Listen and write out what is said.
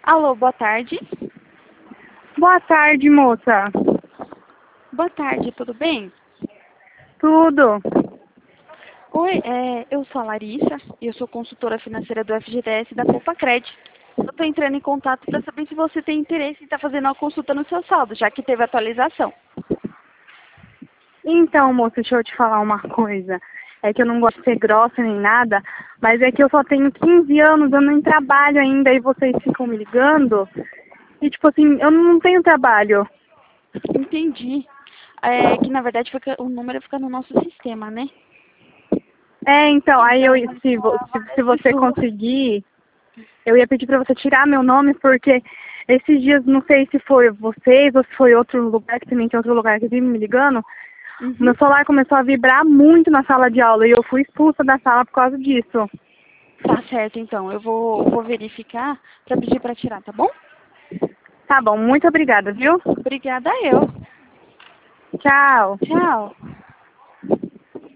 Alô, boa tarde. Boa tarde, moça. Boa tarde, tudo bem? Tudo? Oi, eu sou a Larissa e eu sou consultora financeira do FGTS da Copacred. Eu estou entrando em contato para saber se você tem interesse em estar fazendo uma consulta no seu saldo, já que teve atualização. Então, moça, deixa eu te falar uma coisa. É que eu não gosto de ser grossa nem nada, mas é que eu só tenho 15 anos, eu nem trabalho ainda, e vocês ficam me ligando. E, tipo assim, eu não tenho trabalho. Entendi. É que na verdade o número fica no nosso sistema, né? Então, aí Então, se várias você pessoas. conseguir, eu ia pedir pra você tirar meu nome, porque esses dias, não sei se foi vocês ou se foi outro lugar, que também tem outro lugar que vive me ligando, Uhum. meu celular começou a vibrar muito na sala de aula e eu fui expulsa da sala por causa disso. Tá certo, então. Eu vou verificar para pedir para tirar, tá bom? Tá bom, muito obrigada, viu? Obrigada eu. Tchau. Tchau.